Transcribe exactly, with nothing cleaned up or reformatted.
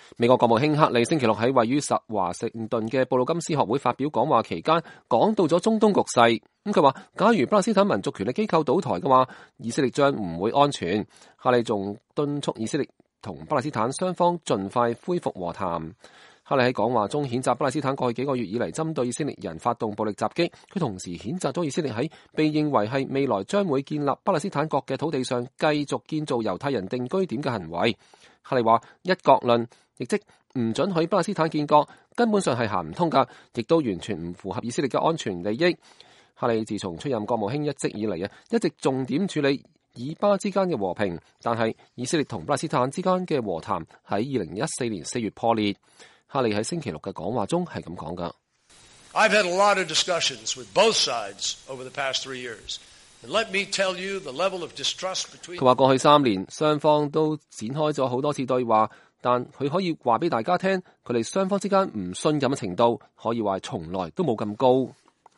美國國務卿克里星期六喺位於實華盛頓嘅布魯金斯學會發表講話期間，講到咗中東局勢。咁佢話，假如巴勒斯坦民族權力機構倒台嘅話，以色列將唔會安全。克里仲敦促以色列同巴勒斯坦雙方盡快恢復和談。克里喺講話中譴責巴勒斯坦過去幾個月以嚟針對以色列人發動暴力襲擊，佢同時譴責咗以色列喺被認為係未來將會建立巴勒斯坦國嘅土地上繼續建造猶太人定居點嘅行為。克里話，一國論，亦即唔准許巴勒斯坦建國，根本上係行唔通㗎，亦都完全唔符合以色列嘅安全利益。克里自從出任國務卿一職以嚟啊，一直重點處理以巴之間嘅和平，但係以色列同巴勒斯坦之間嘅和談喺二零一四年四月破裂。克里喺星期六嘅講話中係咁講㗎。 I've had a lot of discussions with both sides over the past three years. And let me tell you the level of distrust between 佢話過去三年雙方都展開咗好多次對話，但佢可以話俾大家聽，佢哋雙方之間唔信任嘅程度可以話從來都冇咁高。